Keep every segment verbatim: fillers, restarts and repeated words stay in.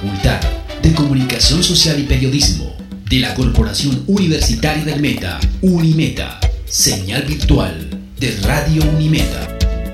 Facultad de Comunicación Social y Periodismo de la Corporación Universitaria del Meta, Unimeta, señal virtual de Radio Unimeta.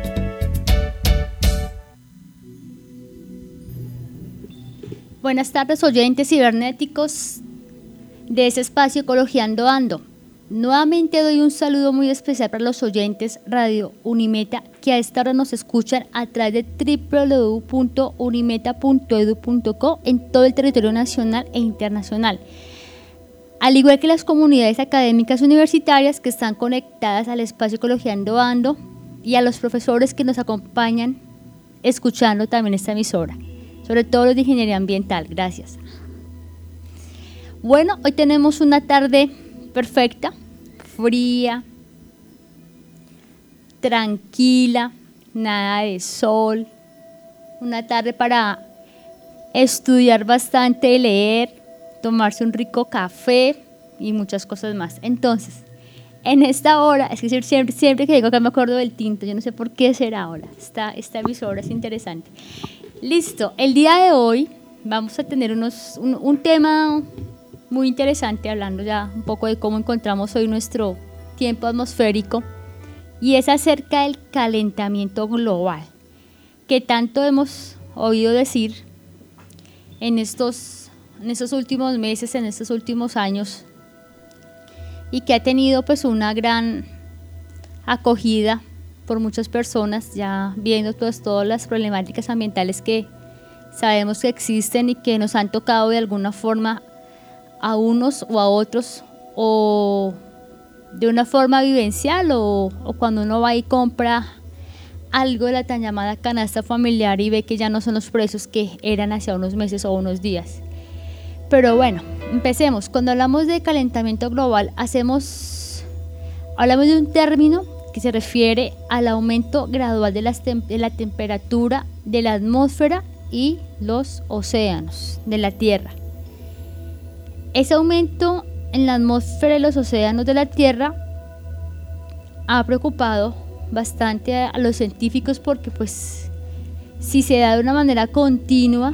Buenas tardes, oyentes cibernéticos de ese espacio Ecologiando Ando. Nuevamente doy un saludo muy especial para los oyentes Radio Unimeta que a esta hora nos escuchan a través de doble u doble u doble u punto unimeta punto edu punto co en todo el territorio nacional e internacional, al igual que las comunidades académicas universitarias que están conectadas al espacio Ecologiando Ando y a los profesores que nos acompañan escuchando también esta emisora, sobre todo los de ingeniería ambiental. Gracias. Bueno, hoy tenemos una tarde perfecta, fría, tranquila, nada de sol, una tarde para estudiar bastante, leer, tomarse un rico café y muchas cosas más. Entonces, en esta hora, es que siempre, siempre que digo que me acuerdo del tinto, yo no sé por qué será ahora, esta, esta emisora es interesante. Listo, el día de hoy vamos a tener unos, un, un tema muy interesante, hablando ya un poco de cómo encontramos hoy nuestro tiempo atmosférico, y es acerca del calentamiento global, que tanto hemos oído decir en estos, en estos últimos meses, en estos últimos años, y que ha tenido pues una gran acogida por muchas personas, ya viendo pues todas las problemáticas ambientales que sabemos que existen y que nos han tocado de alguna forma a unos o a otros, o de una forma vivencial, o, o cuando uno va y compra algo de la tan llamada canasta familiar y ve que ya no son los precios que eran hace unos meses o unos días. Pero bueno, empecemos. Cuando hablamos de calentamiento global, hacemos, hablamos de un término que se refiere al aumento gradual de, las tem- de la temperatura de la atmósfera y los océanos de la Tierra. Ese aumento en la atmósfera y los océanos de la Tierra ha preocupado bastante a los científicos, porque pues si se da de una manera continua,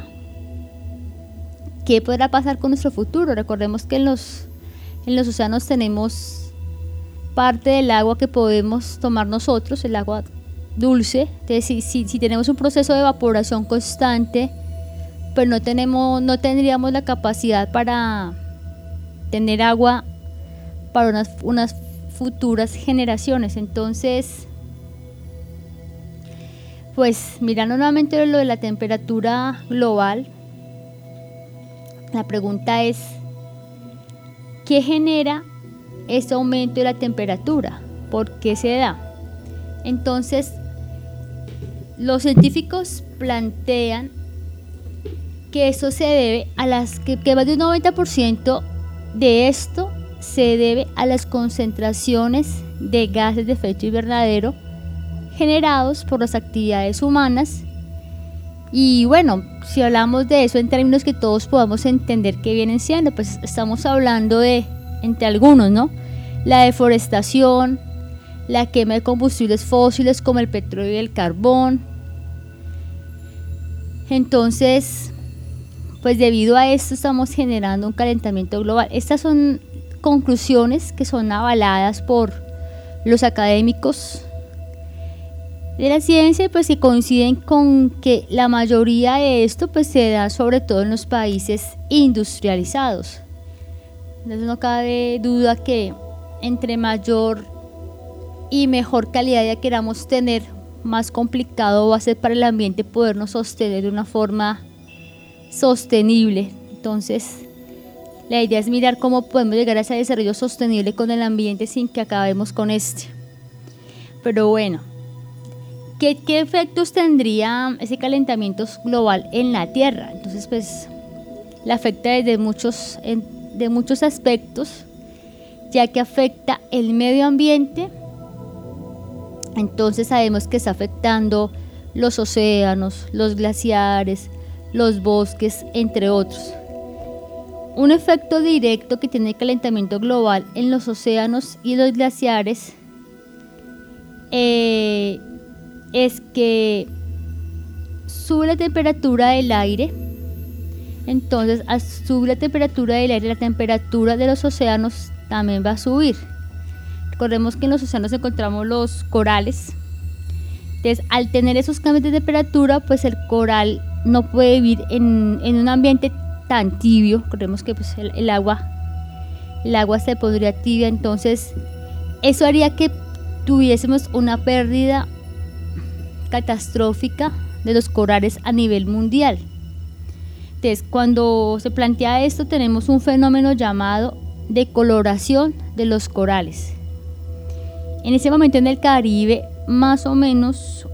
¿qué podrá pasar con nuestro futuro? Recordemos que en los, en los océanos tenemos parte del agua que podemos tomar nosotros, el agua dulce. Entonces, si, si, si tenemos un proceso de evaporación constante, pues no, tenemos, no tendríamos la capacidad para tener agua para unas, unas futuras generaciones. Entonces, pues mirando nuevamente lo de la temperatura global, la pregunta es, ¿qué genera este aumento de la temperatura? ¿Por qué se da? Entonces, los científicos plantean que eso se debe a las que, que más de un noventa por ciento de esto se debe a las concentraciones de gases de efecto invernadero generados por las actividades humanas. Y bueno, si hablamos de eso en términos que todos podamos entender qué vienen siendo, pues estamos hablando de, entre algunos, ¿no?, la deforestación, la quema de combustibles fósiles como el petróleo y el carbón. Entonces, pues debido a esto estamos generando un calentamiento global. Estas son conclusiones que son avaladas por los académicos de la ciencia, pues que coinciden con que la mayoría de esto pues se da sobre todo en los países industrializados. Entonces no cabe duda que entre mayor y mejor calidad ya queramos tener, más complicado va a ser para el ambiente podernos sostener de una forma sostenible. Entonces, la idea es mirar cómo podemos llegar a ese desarrollo sostenible con el ambiente sin que acabemos con este. Pero bueno, ¿qué, qué efectos tendría ese calentamiento global en la Tierra? Entonces, pues, la afecta desde muchos, en, de muchos aspectos, ya que afecta el medio ambiente. Entonces sabemos que está afectando los océanos, los glaciares, los bosques, entre otros. Un efecto directo que tiene el calentamiento global en los océanos y los glaciares eh, es que sube la temperatura del aire, Entonces, al subir la temperatura del aire, la temperatura de los océanos también va a subir. Recordemos que en los océanos encontramos los corales. Entonces, al tener esos cambios de temperatura, pues el coral no puede vivir en, en un ambiente tan tibio. Recordemos que pues, el, el agua el agua se pondría tibia, entonces eso haría que tuviésemos una pérdida catastrófica de los corales a nivel mundial. Entonces, cuando se plantea esto, tenemos un fenómeno llamado decoloración de los corales. En ese momento en el Caribe, más o menos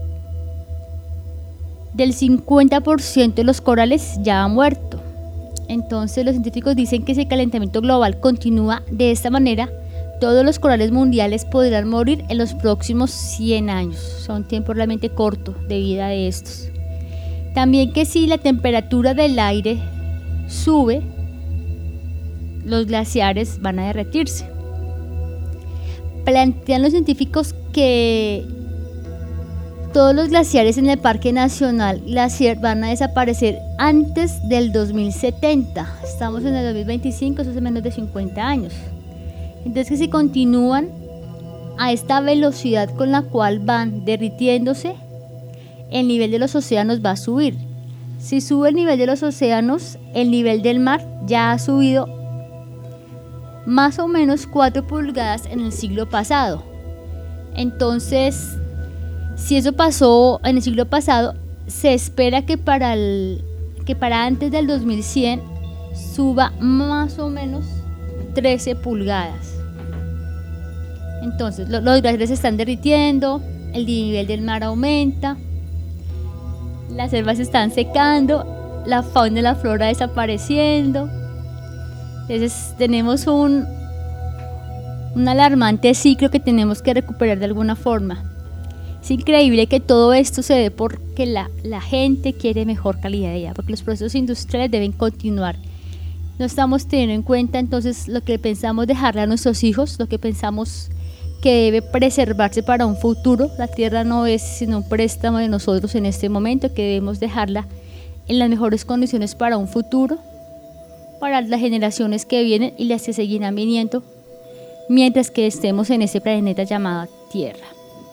del cincuenta por ciento de los corales ya han muerto. Entonces los científicos dicen que si el calentamiento global continúa de esta manera, todos los corales mundiales podrán morir en los próximos cien años. Son un tiempo realmente corto de vida de estos. También que si la temperatura del aire sube, los glaciares van a derretirse. Plantean los científicos que todos los glaciares en el Parque Nacional Glaciar van a desaparecer antes del dos mil setenta. Estamos en el dos mil veinticinco, eso es menos de cincuenta años. Entonces, que si continúan a esta velocidad con la cual van derritiéndose, el nivel de los océanos va a subir. Si sube el nivel de los océanos, el nivel del mar ya ha subido más o menos cuatro pulgadas en el siglo pasado. Entonces, si eso pasó en el siglo pasado, se espera que para, el, que para antes del dos mil cien suba más o menos trece pulgadas. Entonces, lo, los glaciares se están derritiendo, el nivel del mar aumenta, las selvas se están secando, la fauna y la flora desapareciendo. Entonces, tenemos un, un alarmante ciclo que tenemos que recuperar de alguna forma. Es increíble que todo esto se dé porque la, la gente quiere mejor calidad de vida, porque los procesos industriales deben continuar. No estamos teniendo en cuenta entonces lo que pensamos dejarle a nuestros hijos, lo que pensamos que debe preservarse para un futuro. La tierra no es sino un préstamo de nosotros en este momento, que debemos dejarla en las mejores condiciones para un futuro, para las generaciones que vienen y las que seguirán viniendo mientras que estemos en este planeta llamado Tierra.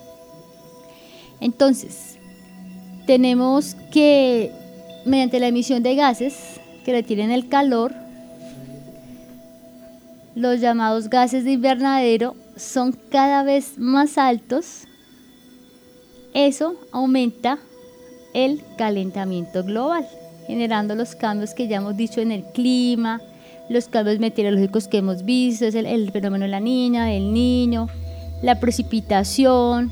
Entonces, tenemos que, mediante la emisión de gases que retienen el calor, los llamados gases de invernadero son cada vez más altos. Eso aumenta el calentamiento global, generando los cambios que ya hemos dicho en el clima, los cambios meteorológicos que hemos visto, es el, el fenómeno de la niña, del niño, la precipitación.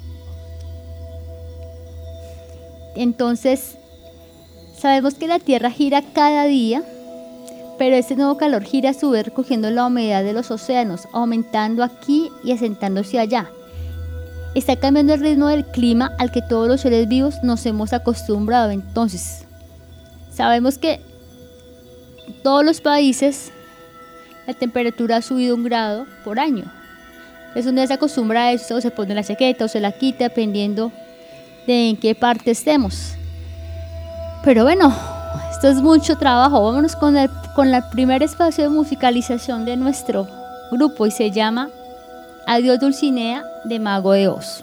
Entonces, sabemos que la Tierra gira cada día, pero este nuevo calor gira a su vez recogiendo la humedad de los océanos, aumentando aquí y asentándose allá. Está cambiando el ritmo del clima al que todos los seres vivos nos hemos acostumbrado. Entonces, sabemos que en todos los países la temperatura ha subido un grado por año. Entonces, uno ya se acostumbra a eso, o se pone la chaqueta o se la quita, dependiendo de en qué parte estemos. Pero bueno, esto es mucho trabajo. Vámonos con el, con el primer espacio de musicalización de nuestro grupo y se llama Adiós Dulcinea de Mago de Oz.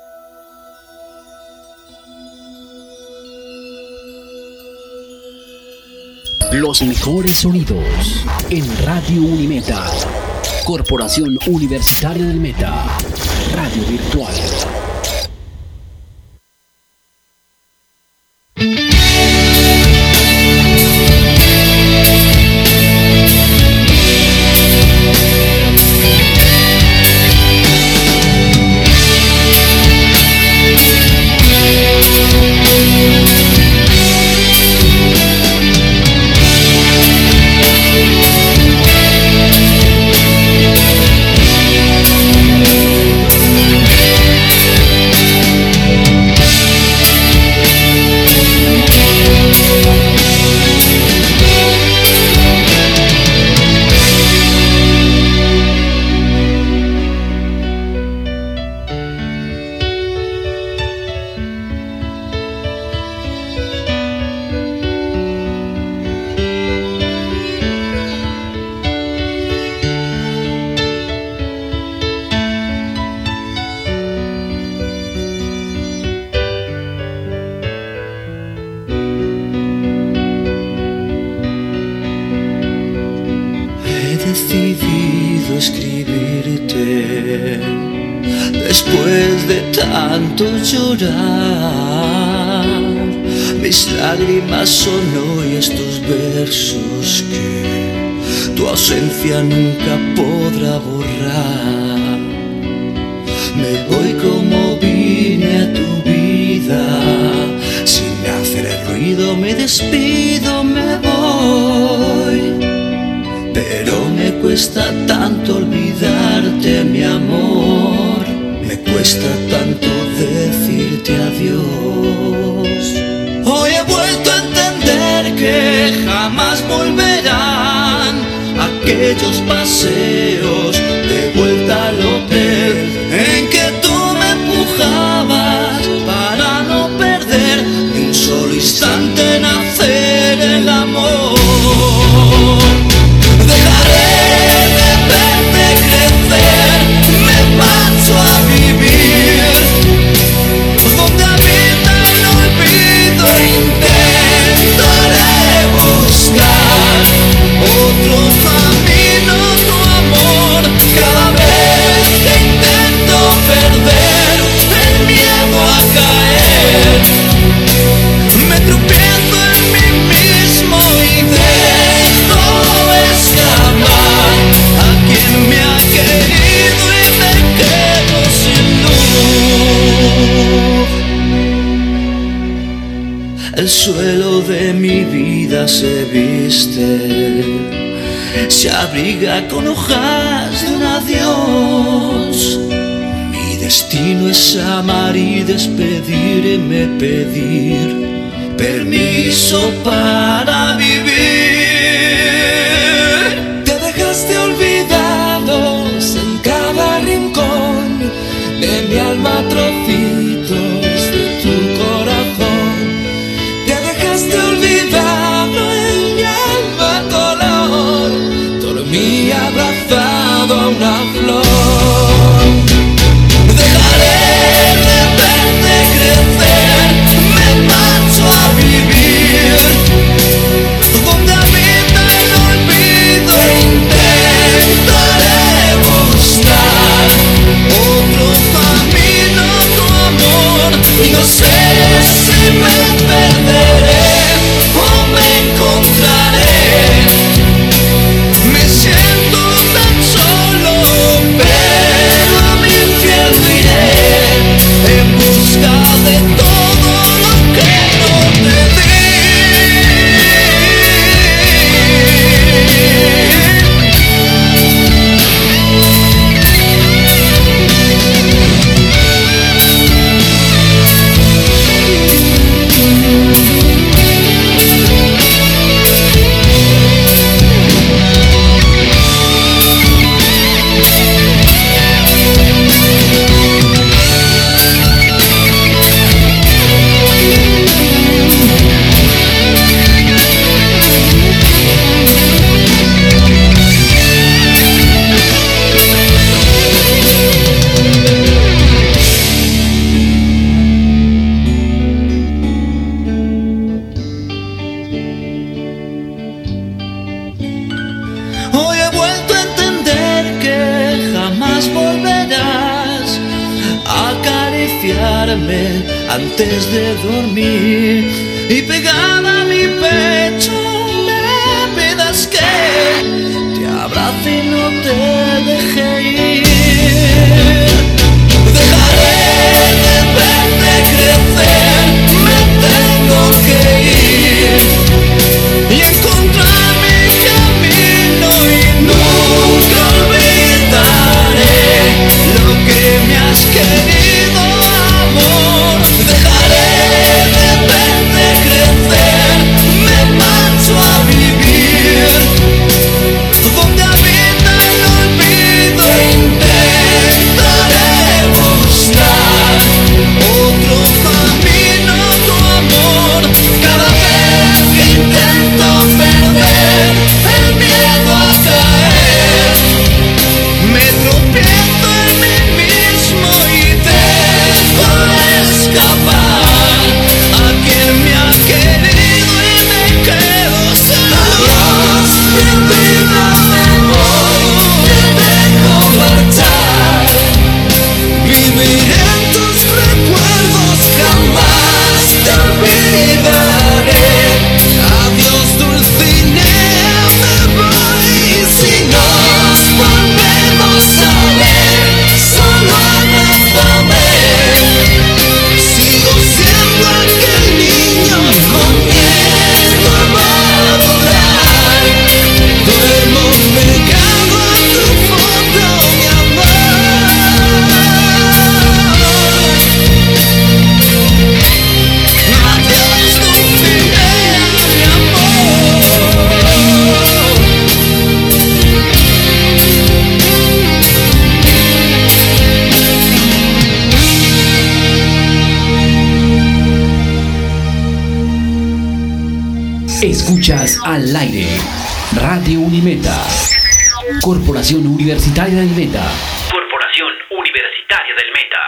Los mejores sonidos en Radio Unimeta, Corporación Universitaria del Meta, Radio Virtual. We'll be right back. escribirte después de tanto llorar. Mis lágrimas son hoy estos versos que tu ausencia nunca podrá borrar. Me voy como vine a tu vida, sin hacer ruido me despido, me voy. Pero me cuesta tanto olvidarte, mi amor, me cuesta tanto decirte adiós. Hoy he vuelto a entender que jamás volverán aquellos paseos de vuelta al hotel en que tú me empujabas para no perder ni un solo instante en hacer el amor. Dejaré de verte crecer, me marcho a vivir donde habita el olvido. Intentaré buscar otro camino, tu amor. Cada vez que intento perder el miedo a caer, me tropiezo en mí mismo y dejo escapar a quien me ha querido y me quedo sin luz. El suelo de mi vida se viste, se abriga con hojas de un adiós. Mi destino es amar y despedirme, pedir permiso para vivir. Te dejaste olvidados en cada rincón de mi alma, trocitos de tu corazón. Te dejaste olvidado en mi alma color, dormí abrazado a una flor. Dejaré de verte crecer, me marcho a vivir donde habita el olvido. Intentaré buscar otro camino, tu amor. No sé si me perderé o me encontraré. Me siento tan solo, pero a mi infierno iré en busca de todo lo que no te di. Hoy he vuelto a entender que jamás volverás a acariciarme antes de dormir y pegada a mi pecho me pidas que te abrace y no te deje ir. Dejaré de verte crecer, me tengo que ir y encontrar mi camino y nunca olvidaré lo que me has querido, amor. Dejaré de verte crecer, me marcho a vivir donde habita el olvido. Escuchas al aire Radio Unimeta. Corporación Universitaria del Meta. Corporación Universitaria del Meta.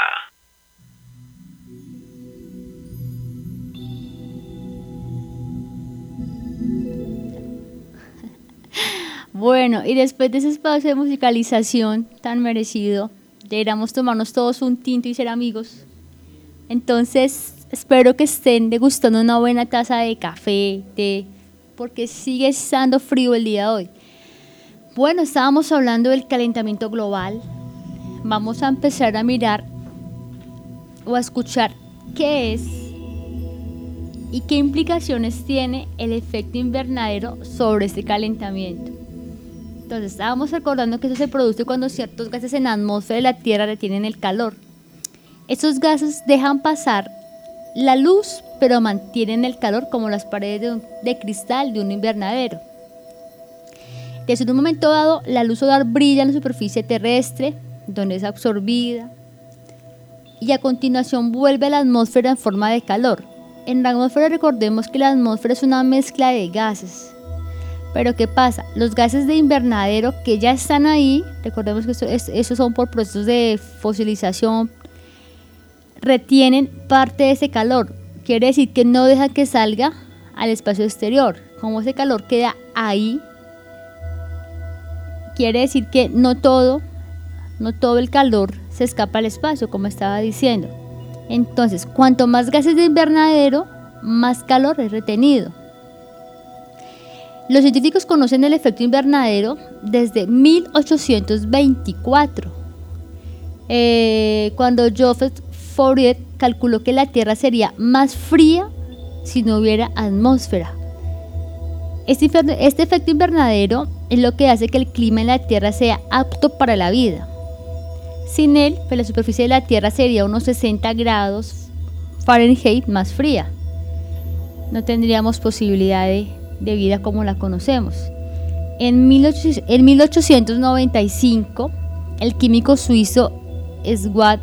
Bueno, y después de ese espacio de musicalización tan merecido, deberíamos tomarnos todos un tinto y ser amigos. Entonces, espero que estén degustando una buena taza de café, té, porque sigue estando frío el día de hoy. Bueno, estábamos hablando del calentamiento global. Vamos a empezar a mirar o a escuchar qué es y qué implicaciones tiene el efecto invernadero sobre este calentamiento. Entonces, estábamos recordando que eso se produce cuando ciertos gases en la atmósfera de la Tierra retienen el calor. Estos gases dejan pasar la luz, pero mantienen el calor como las paredes de, un, de cristal de un invernadero. Desde un momento dado, la luz solar brilla en la superficie terrestre, donde es absorbida, y a continuación vuelve a la atmósfera en forma de calor. En la atmósfera recordemos que la atmósfera es una mezcla de gases. Pero ¿qué pasa? Los gases de invernadero que ya están ahí, recordemos que esos eso son por procesos de fosilización, retienen parte de ese calor. Quiere decir que no deja que salga al espacio exterior. Como ese calor queda ahí, quiere decir que no todo, no todo el calor se escapa al espacio, como estaba diciendo. Entonces, cuanto más gases de invernadero, más calor es retenido. Los científicos conocen el efecto invernadero desde mil ochocientos veinticuatro, eh, cuando Joseph Fourier calculó que la Tierra sería más fría si no hubiera atmósfera. Este, este efecto invernadero es lo que hace que el clima en la Tierra sea apto para la vida. Sin él, pues la superficie de la Tierra sería unos sesenta grados Fahrenheit más fría. No tendríamos posibilidad de, de vida como la conocemos. En, en mil ochocientos noventa y cinco, el químico suizo Edward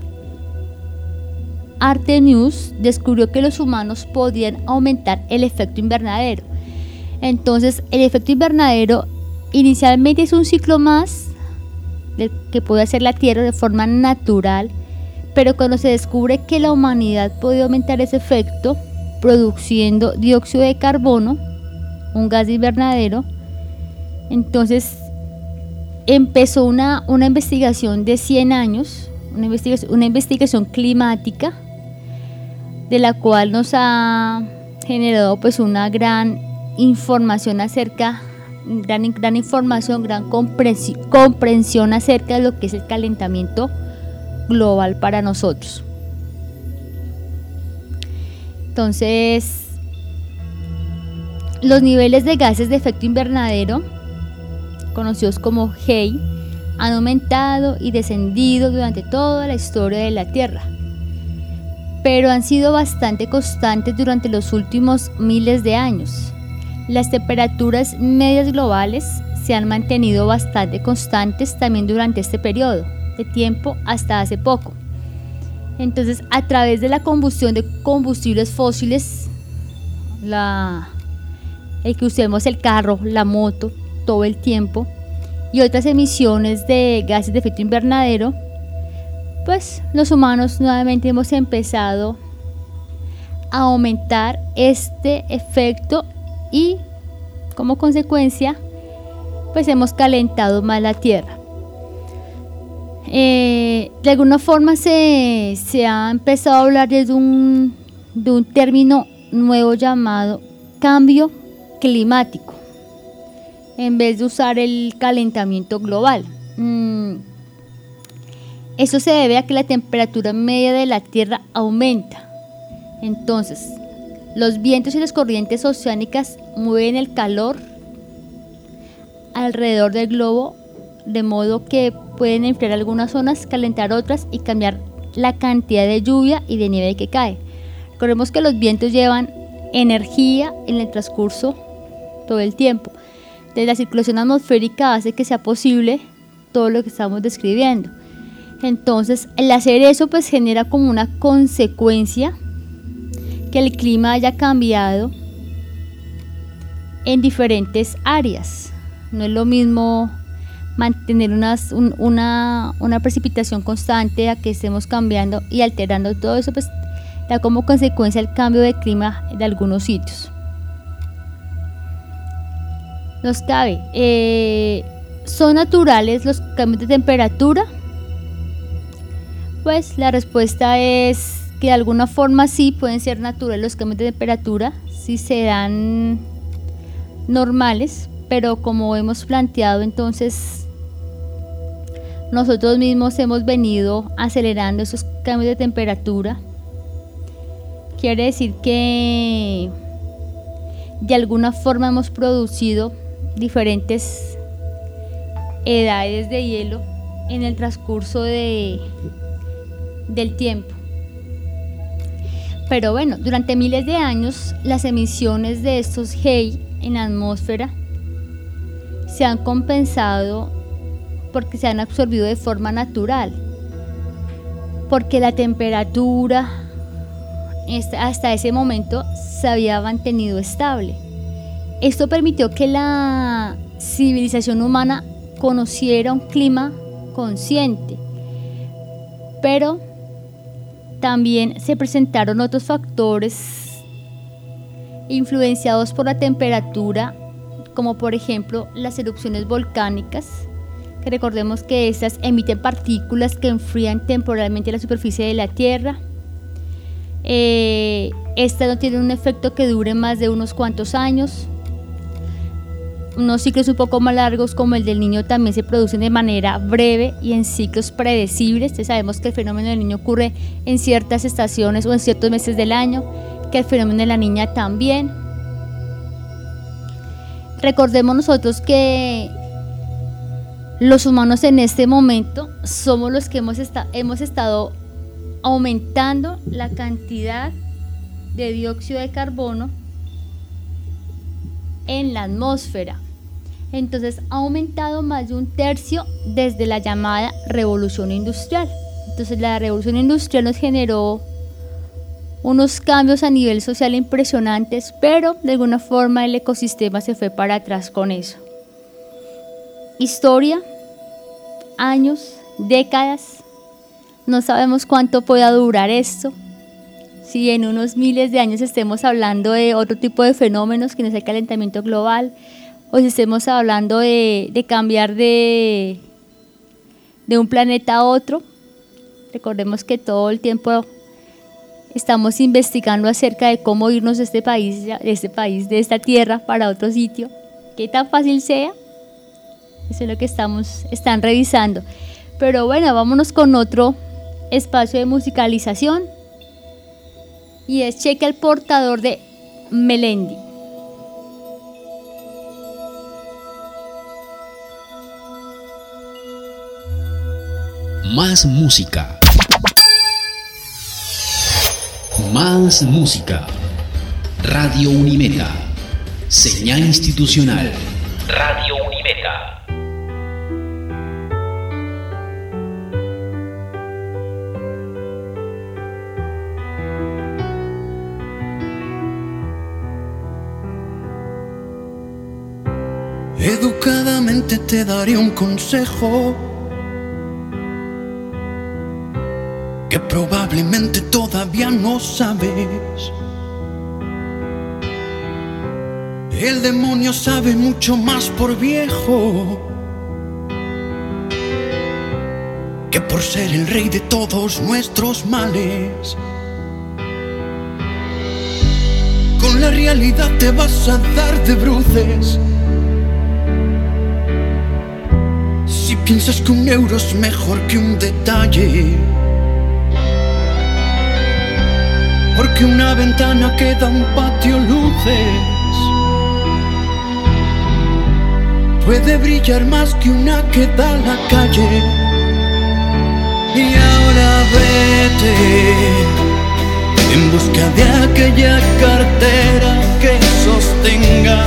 Arrhenius descubrió que los humanos podían aumentar el efecto invernadero. Entonces, el efecto invernadero inicialmente es un ciclo más del que puede hacer la Tierra de forma natural, pero cuando se descubre que la humanidad puede aumentar ese efecto produciendo dióxido de carbono, un gas de invernadero, entonces empezó una, una investigación de cien años, una investigación, una investigación climática, de la cual nos ha generado pues una gran información acerca, gran, gran información, gran comprensión, comprensión acerca de lo que es el calentamiento global para nosotros. Entonces, los niveles de gases de efecto invernadero, conocidos como G E I, han aumentado y descendido durante toda la historia de la Tierra, pero han sido bastante constantes durante los últimos miles de años. Las temperaturas medias globales se han mantenido bastante constantes también durante este periodo de tiempo hasta hace poco. Entonces, a través de la combustión de combustibles fósiles, la, el que usemos el carro, la moto, todo el tiempo, y otras emisiones de gases de efecto invernadero, pues los humanos nuevamente hemos empezado a aumentar este efecto y como consecuencia pues hemos calentado más la Tierra. Eh, de alguna forma se, se ha empezado a hablar de un, de un término nuevo llamado cambio climático, en vez de usar el calentamiento global. Mm. Esto se debe a que la temperatura media de la Tierra aumenta. Entonces, los vientos y las corrientes oceánicas mueven el calor alrededor del globo, de modo que pueden enfriar algunas zonas, calentar otras y cambiar la cantidad de lluvia y de nieve que cae. Recordemos que los vientos llevan energía en el transcurso todo el tiempo. Entonces, la circulación atmosférica hace que sea posible todo lo que estamos describiendo. Entonces, el hacer eso pues genera como una consecuencia que el clima haya cambiado en diferentes áreas. No es lo mismo mantener unas, un, una, una precipitación constante a que estemos cambiando y alterando todo eso, pues da como consecuencia el cambio de clima de algunos sitios. Nos cabe, eh, ¿son naturales los cambios de temperatura? Pues la respuesta es que de alguna forma sí pueden ser naturales los cambios de temperatura, sí se dan normales, pero como hemos planteado, entonces nosotros mismos hemos venido acelerando esos cambios de temperatura. Quiere decir que de alguna forma hemos producido diferentes edades de hielo en el transcurso de, del tiempo. Pero bueno, durante miles de años las emisiones de estos G E I en la atmósfera se han compensado porque se han absorbido de forma natural, porque la temperatura hasta ese momento se había mantenido estable. Esto permitió que la civilización humana conociera un clima consciente, pero también se presentaron otros factores influenciados por la temperatura, como por ejemplo las erupciones volcánicas, que recordemos que estas emiten partículas que enfrían temporalmente la superficie de la Tierra. Eh, estas no tienen un efecto que dure más de unos cuantos años. Unos ciclos un poco más largos como el del Niño también se producen de manera breve y en ciclos predecibles. Entonces sabemos que el fenómeno del Niño ocurre en ciertas estaciones o en ciertos meses del año, que el fenómeno de la Niña también. Recordemos nosotros que los humanos en este momento somos los que hemos, esta- hemos estado aumentando la cantidad de dióxido de carbono en la atmósfera. Entonces ha aumentado más de un tercio desde la llamada revolución industrial. Entonces la revolución industrial nos generó unos cambios a nivel social impresionantes, pero de alguna forma el ecosistema se fue para atrás con eso. Historia, años, décadas, no sabemos cuánto pueda durar esto. Si en unos miles de años estemos hablando de otro tipo de fenómenos que no es el calentamiento global, o si estemos hablando de, de cambiar de, de un planeta a otro. Recordemos que todo el tiempo estamos investigando acerca de cómo irnos de este país, de este país, de esta tierra para otro sitio. ¿Qué tan fácil sea? Eso es lo que estamos, están revisando. Pero bueno, vámonos con otro espacio de musicalización. Y es Cheque el portador de Melendi. Más música. Más música. Radio Unimeta. Señal institucional. Radio Unimeta. Educadamente te daré un consejo que probablemente todavía no sabes. El demonio sabe mucho más por viejo que por ser el rey de todos nuestros males. Con la realidad te vas a dar de bruces si piensas que un euro es mejor que un detalle, porque una ventana que da un patio luces puede brillar más que una que da a la calle. Y ahora vete en busca de aquella cartera que sostenga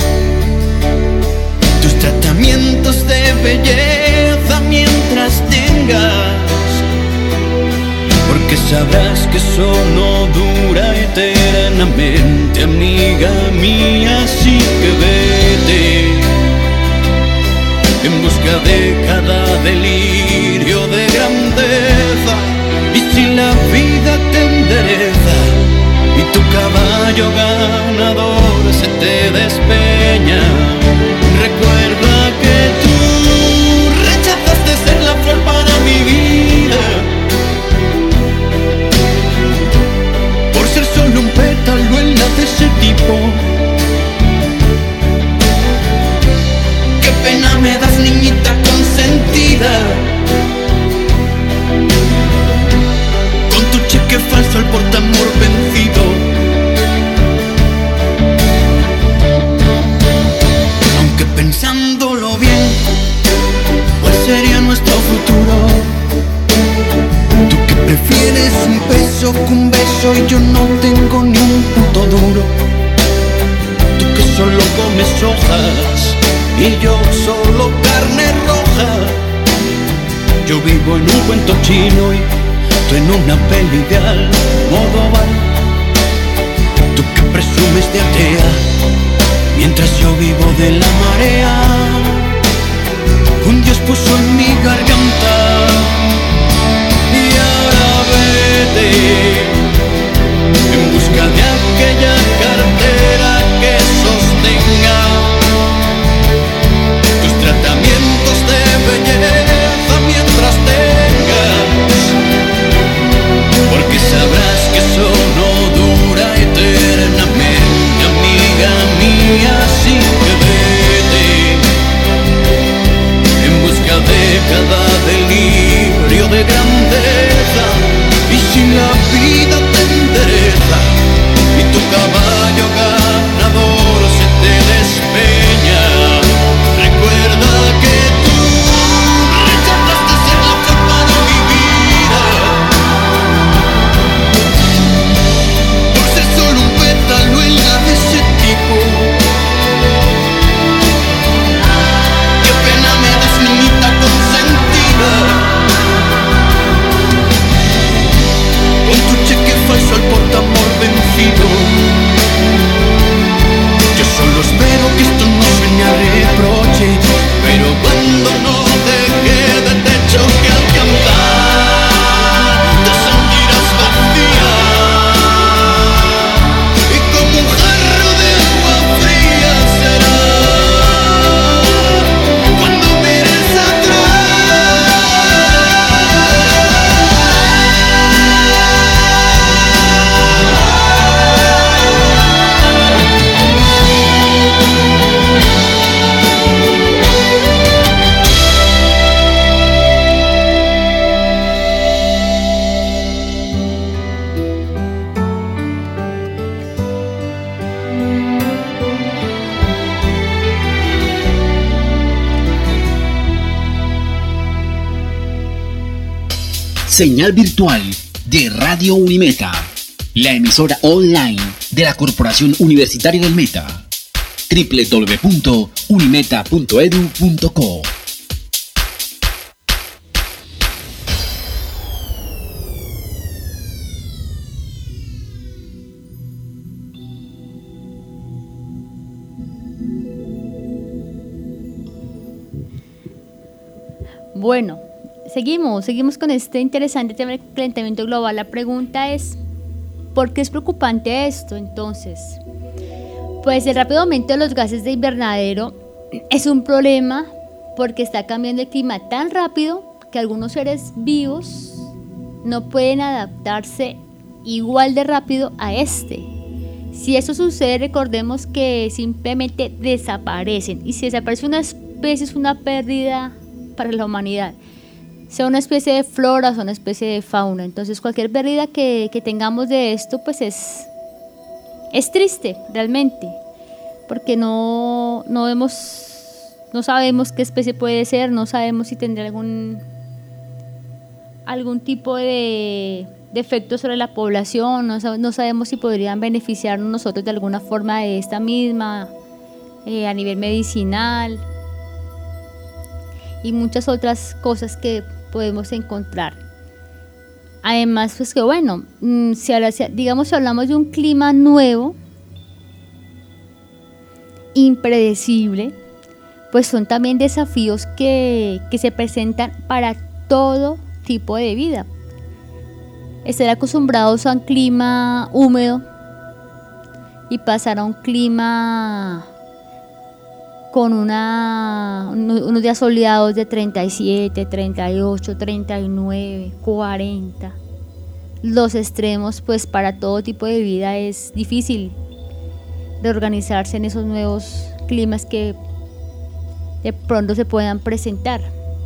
tus tratamientos de belleza mientras tengas, porque sabrás que eso no dura eternamente, amiga mía, así que ve. caballo ganador se te despeña. Recuerda que tú rechazaste ser la flor para mi vida, por ser solo un pétalo en la de ese tipo. Qué pena me das, niñita consentida, con tu cheque falso al portamor vencido. Aunque pensándolo bien, ¿cuál sería nuestro futuro? Tú que prefieres un beso que un beso y yo no tengo ni un puto duro. Tú que solo comes hojas y yo solo carne roja. Yo vivo en un cuento chino y tú en una peli de Almodóvar. Tú que presumes de atea mientras yo vivo de la marea. Un Dios puso en mi garganta y ahora vete en busca de aquella cartera que sostenga tus tratamientos de belleza mientras tengas, porque sabrás que eso no dura eternamente, amiga mía. Así que vete en busca de cada delirio de grandeza, y si la vida te endereza y tu caballo ganador se te despeña, recuerda que tú rechazaste ser la flor para mi vida, por ser solo un pétalo en la de ese tipo. Qué pena me das, niñita consentida, con tu cheque falso al portamor vencido. Yo solo espero que esto no suene a reproche, pero cuando no te quede techo que alcanzar, te sentirás vacía y como un jarro de agua fría será cuando mires Señal virtual de Radio Unimeta, la emisora online de la Corporación Universitaria del Meta. doble u doble u doble u punto unimeta punto edu punto co. Bueno, seguimos, seguimos con este interesante tema del calentamiento global. La pregunta es, ¿por qué es preocupante esto entonces? Pues el rápido aumento de los gases de invernadero es un problema porque está cambiando el clima tan rápido que algunos seres vivos no pueden adaptarse igual de rápido a este. Si eso sucede, recordemos que simplemente desaparecen, y si desaparece una especie es una pérdida para la humanidad, sea una especie de flora o una especie de fauna. Entonces cualquier pérdida que, que tengamos de esto pues es, es triste realmente, porque no, no vemos, no sabemos qué especie puede ser, no sabemos si tendrá algún, algún tipo de, de efecto sobre la población, no, no sabemos si podrían beneficiarnos nosotros de alguna forma de esta misma, eh, a nivel medicinal, y muchas otras cosas que podemos encontrar. Además, pues que bueno, si ahora, digamos, si hablamos de un clima nuevo, impredecible, pues son también desafíos que, que se presentan para todo tipo de vida. Estar acostumbrados a un clima húmedo y pasar a un clima con una, unos días soleados de treinta y siete, treinta y ocho, treinta y nueve, cuarenta. Los extremos, pues para todo tipo de vida es difícil de organizarse en esos nuevos climas que de pronto se puedan presentar.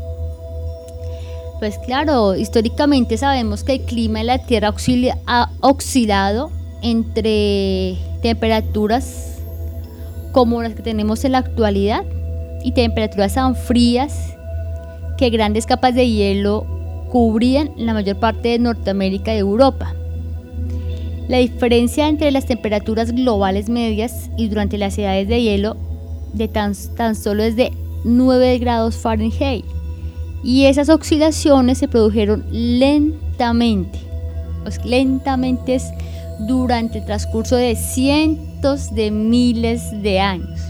Pues claro, históricamente sabemos que el clima de la Tierra ha oscilado entre temperaturas como las que tenemos en la actualidad y temperaturas tan frías que grandes capas de hielo cubrían la mayor parte de Norteamérica y Europa. La diferencia entre las temperaturas globales medias y durante las edades de hielo de tan, tan solo es de nueve grados Fahrenheit, y esas oscilaciones se produjeron lentamente, pues lentamente durante el transcurso de cientos de miles de años.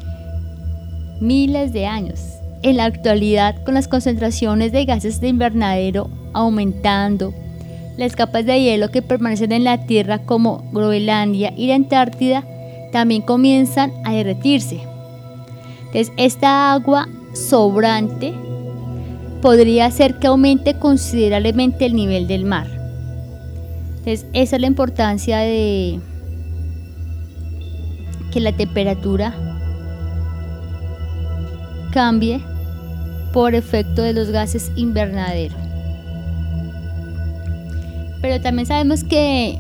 Miles de años. En la actualidad, con las concentraciones de gases de invernadero aumentando, las capas de hielo que permanecen en la Tierra como Groenlandia y la Antártida también comienzan a derretirse. Entonces, esta agua sobrante podría hacer que aumente considerablemente el nivel del mar. Entonces, esa es la importancia de que la temperatura cambie por efecto de los gases invernadero. Pero también sabemos que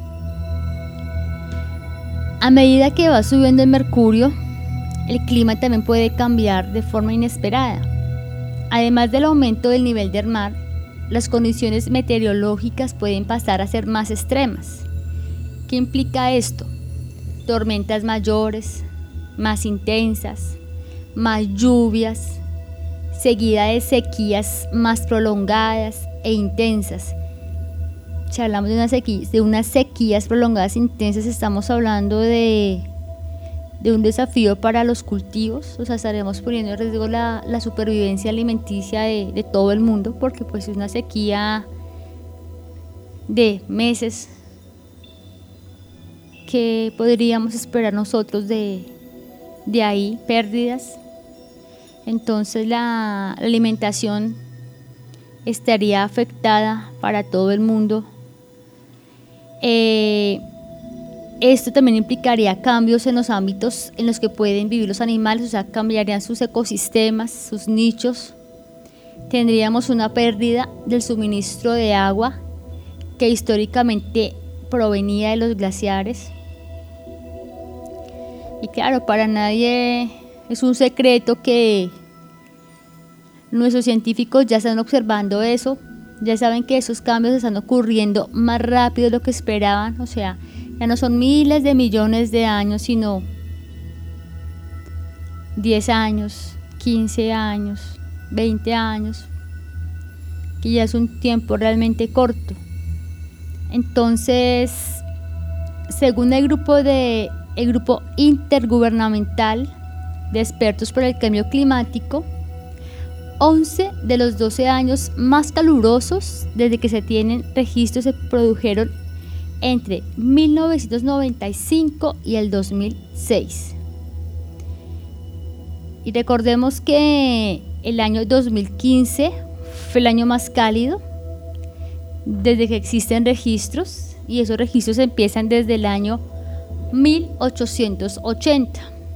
a medida que va subiendo el mercurio, el clima también puede cambiar de forma inesperada. Además del aumento del nivel del mar, las condiciones meteorológicas pueden pasar a ser más extremas. ¿Qué implica esto? Tormentas mayores, más intensas, más lluvias, seguida de sequías más prolongadas e intensas. Si hablamos de, una sequía, de unas sequías prolongadas e intensas, estamos hablando de, de un desafío para los cultivos. O sea, estaremos poniendo en riesgo la, la supervivencia alimenticia de, de todo el mundo, porque pues es una sequía de meses que podríamos esperar nosotros de, de ahí, pérdidas. Entonces la, la alimentación estaría afectada para todo el mundo. Eh, esto también implicaría cambios en los ámbitos en los que pueden vivir los animales, o sea, cambiarían sus ecosistemas, sus nichos. Tendríamos una pérdida del suministro de agua que históricamente provenía de los glaciares. Y claro, para nadie es un secreto que nuestros científicos ya están observando eso. Ya saben que esos cambios están ocurriendo más rápido de lo que esperaban. O sea, ya no son miles de millones de años, sino diez años, quince años, veinte años, que ya es un tiempo realmente corto. Entonces, según el grupo, de, el grupo intergubernamental de expertos por el cambio climático, once de los doce años más calurosos desde que se tienen registros se produjeron entre mil novecientos noventa y cinco y el dos mil seis. Y recordemos que el año dos mil quince fue el año más cálido desde que existen registros, y esos registros empiezan desde el año mil ochocientos ochenta.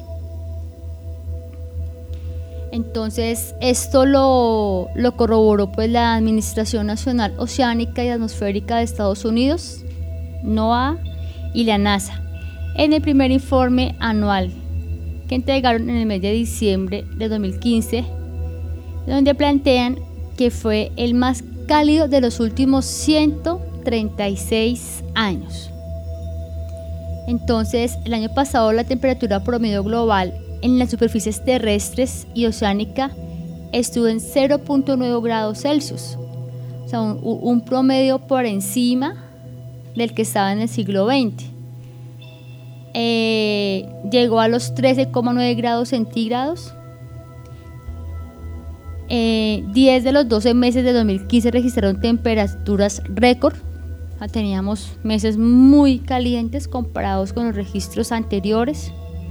Entonces esto lo, lo corroboró pues la Administración Nacional Oceánica y Atmosférica de Estados Unidos, NOAA, y la NASA en el primer informe anual que entregaron en el mes de diciembre de dos mil quince, donde plantean que fue el más cálido de los últimos ciento treinta y seis años. Entonces, el año pasado la temperatura promedio global en las superficies terrestres y oceánica estuvo en cero punto nueve grados Celsius, o sea, un, un promedio por encima del que estaba en el siglo veinte. Eh, llegó a los trece coma nueve grados centígrados. Eh, diez de los doce meses de dos mil quince registraron temperaturas récord, teníamos meses muy calientes comparados con los registros anteriores.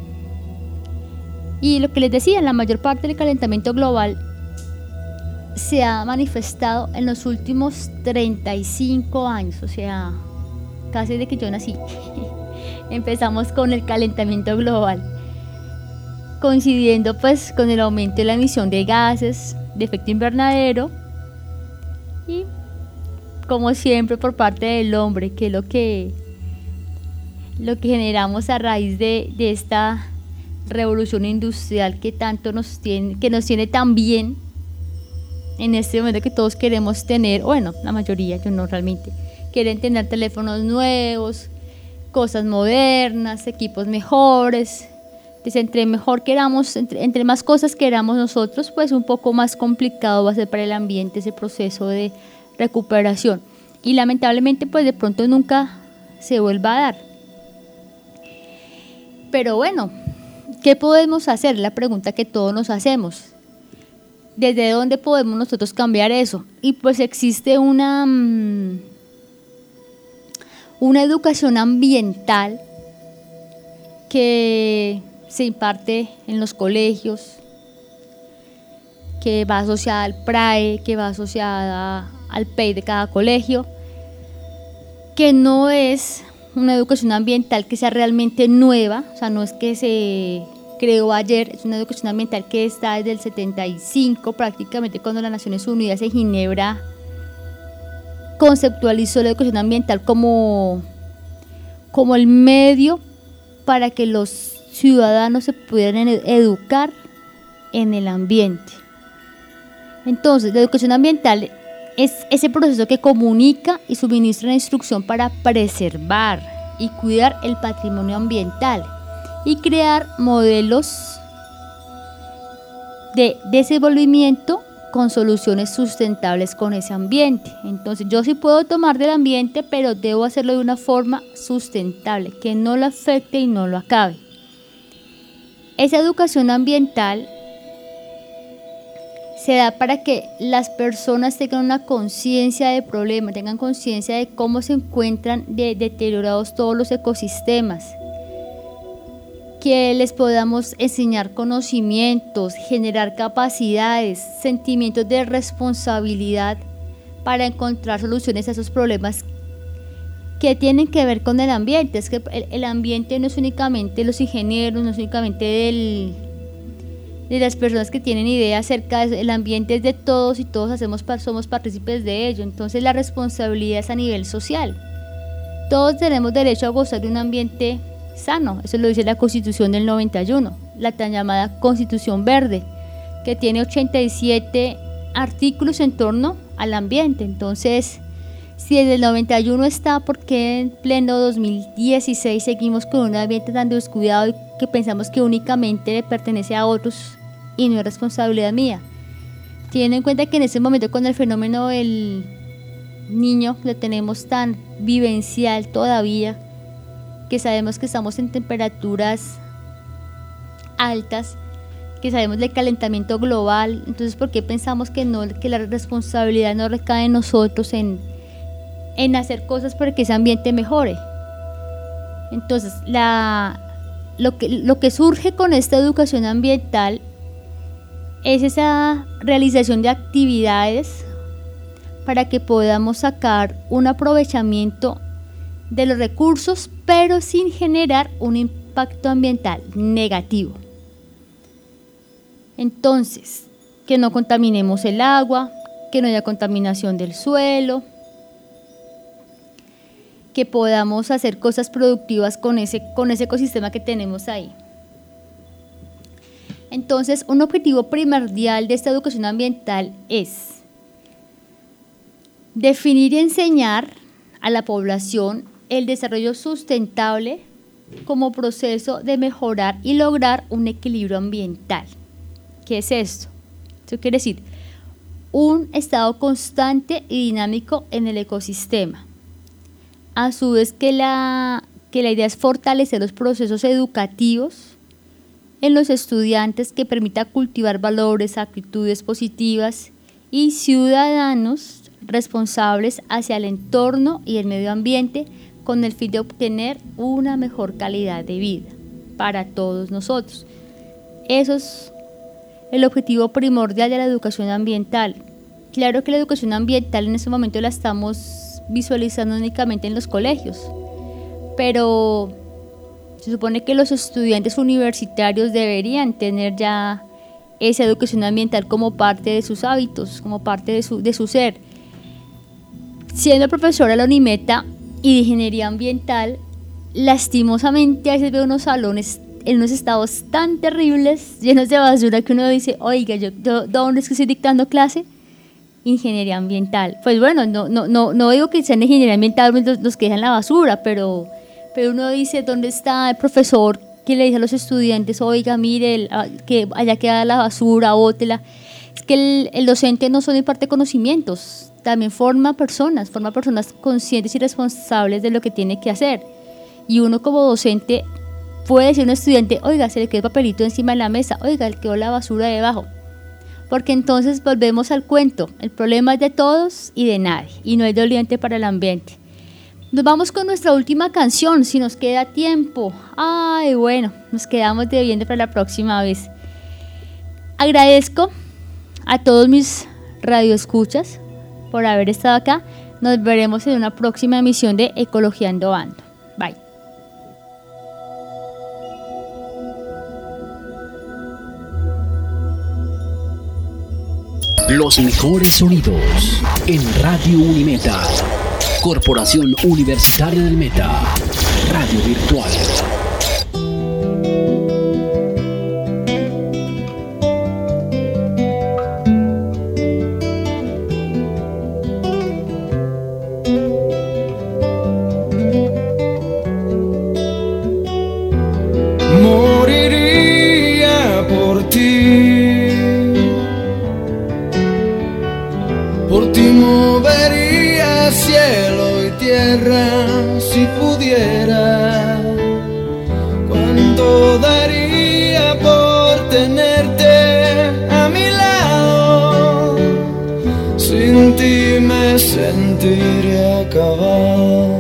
Y lo que les decía, la mayor parte del calentamiento global se ha manifestado en los últimos treinta y cinco años, o sea, casi desde que yo nací. Empezamos con el calentamiento global, coincidiendo pues con el aumento de la emisión de gases de efecto invernadero y, como siempre, por parte del hombre, que es lo que, lo que generamos a raíz de, de esta revolución industrial que tanto nos tiene, que nos tiene tan bien en este momento, que todos queremos tener, bueno, la mayoría, yo no realmente, quieren tener teléfonos nuevos, cosas modernas, equipos mejores. Entonces, entre mejor queramos, entre, entre más cosas queramos nosotros, pues un poco más complicado va a ser para el ambiente ese proceso de recuperación. Y lamentablemente, pues de pronto nunca se vuelva a dar. Pero bueno, ¿qué podemos hacer? La pregunta que todos nos hacemos. ¿Desde dónde podemos nosotros cambiar eso? Y pues existe una, una educación ambiental que se imparte en los colegios, que va asociada al P R A E, que va asociada al P E I de cada colegio, que no es una educación ambiental que sea realmente nueva, o sea, no es que se creó ayer, es una educación ambiental que está desde el setenta y cinco, prácticamente cuando las Naciones Unidas en Ginebra conceptualizó la educación ambiental como, como el medio para que los ciudadanos se pudieran educar en el ambiente. Entonces, la educación ambiental es ese proceso que comunica y suministra una instrucción para preservar y cuidar el patrimonio ambiental y crear modelos de desenvolvimiento con soluciones sustentables con ese ambiente. Entonces, yo sí puedo tomar del ambiente, pero debo hacerlo de una forma sustentable, que no lo afecte y no lo acabe. Esa educación ambiental se da para que las personas tengan una conciencia de problema, tengan conciencia de cómo se encuentran de deteriorados todos los ecosistemas, que les podamos enseñar conocimientos, generar capacidades, sentimientos de responsabilidad para encontrar soluciones a esos problemas que tienen que ver con el ambiente. Es que el, el ambiente no es únicamente los ingenieros, no es únicamente del, de las personas que tienen idea acerca de eso. El ambiente es de todos y todos hacemos, somos partícipes de ello. Entonces la responsabilidad es a nivel social. Todos tenemos derecho a gozar de un ambiente sano, eso lo dice la Constitución del noventa y uno, la tan llamada Constitución Verde, que tiene ochenta y siete artículos en torno al ambiente. Entonces, si desde el noventa y uno está, ¿por qué en pleno dos mil dieciséis seguimos con un ambiente tan descuidado y que pensamos que únicamente le pertenece a otros y no es responsabilidad mía? Teniendo en cuenta que en ese momento, con el fenómeno del Niño lo tenemos tan vivencial todavía, que sabemos que estamos en temperaturas altas, que sabemos del calentamiento global. Entonces, ¿por qué pensamos que no, que la responsabilidad no recae en nosotros en, en hacer cosas para que ese ambiente mejore? Entonces, la, lo, que, lo que surge con esta educación ambiental es esa realización de actividades para que podamos sacar un aprovechamiento de los recursos, pero sin generar un impacto ambiental negativo. Entonces, que no contaminemos el agua, que no haya contaminación del suelo, que podamos hacer cosas productivas con ese, con ese ecosistema que tenemos ahí. Entonces, un objetivo primordial de esta educación ambiental es definir y enseñar a la población el desarrollo sustentable como proceso de mejorar y lograr un equilibrio ambiental. ¿Qué es esto? Esto quiere decir un estado constante y dinámico en el ecosistema. A su vez que la, que la idea es fortalecer los procesos educativos en los estudiantes, que permita cultivar valores, actitudes positivas y ciudadanos responsables hacia el entorno y el medio ambiente con el fin de obtener una mejor calidad de vida para todos nosotros. Eso es el objetivo primordial de la educación ambiental. Claro que la educación ambiental en este momento la estamos visualizando únicamente en los colegios, pero se supone que los estudiantes universitarios deberían tener ya esa educación ambiental como parte de sus hábitos, como parte de su, de su ser. Siendo profesora de la UNIMETA y de Ingeniería Ambiental, lastimosamente a veces veo unos salones en unos estados tan terribles, llenos de basura, que uno dice, oiga, yo, ¿dónde es que estoy dictando clase? Ingeniería Ambiental. Pues bueno, no, no, no, no digo que sean de Ingeniería Ambiental los, los que dejan la basura, pero, pero uno dice, ¿dónde está el profesor que le dice a los estudiantes, oiga, mire, el, que allá queda la basura, bótela? Es que el, el docente no solo imparte conocimientos, también forma personas, forma personas conscientes y responsables de lo que tiene que hacer. Y uno como docente puede decir a un estudiante, oiga, se le quedó el papelito encima de la mesa, oiga, le quedó la basura debajo. Porque entonces volvemos al cuento, el problema es de todos y de nadie, y no es doliente para el ambiente. Nos vamos con nuestra última canción, si nos queda tiempo. Ay, bueno, nos quedamos debiendo para la próxima vez. Agradezco a todos mis radioescuchas por haber estado acá. Nos veremos en una próxima emisión de Ecologiando Ando. Bye. Los mejores sonidos en Radio Unimeta. Corporación Universitaria del Meta. Radio Virtual. Moriría por ti, por ti movería cielo y tierra si pudiera. Cuánto daría por tenerte a mi lado, sin ti me sentiría acabar.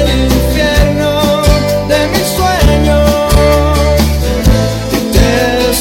Te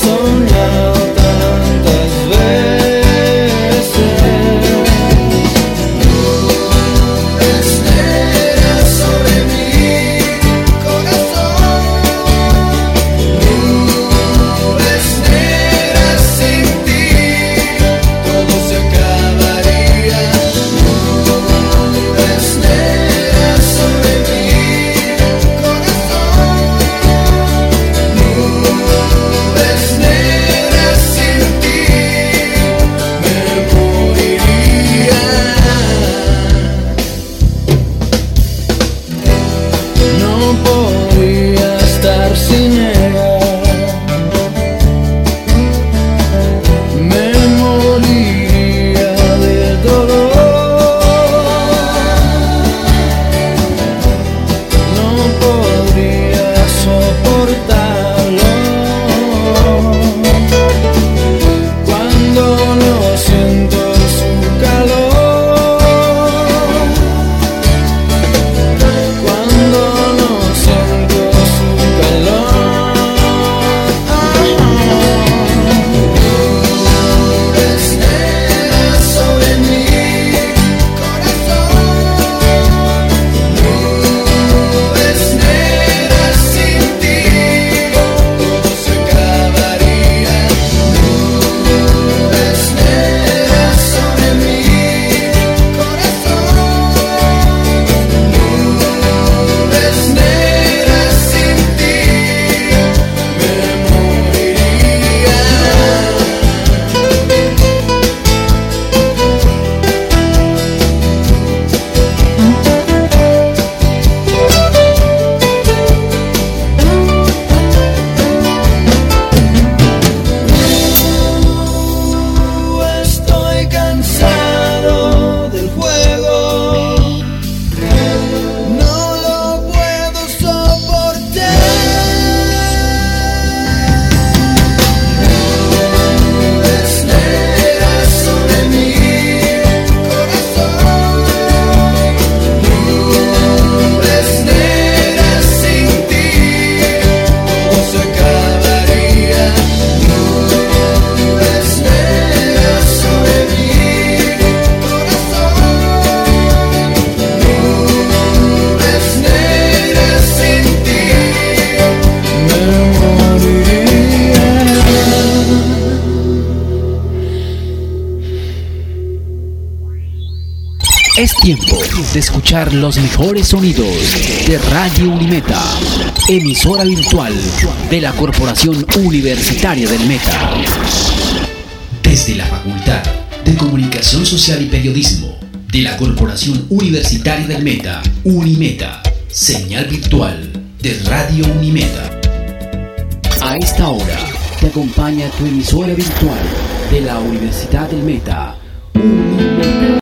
Es tiempo de escuchar los mejores sonidos de Radio Unimeta, emisora virtual de la Corporación Universitaria del Meta. Desde la Facultad de Comunicación Social y Periodismo de la Corporación Universitaria del Meta, Unimeta, señal virtual de Radio Unimeta. A esta hora te acompaña tu emisora virtual de la Universidad del Meta, Unimeta.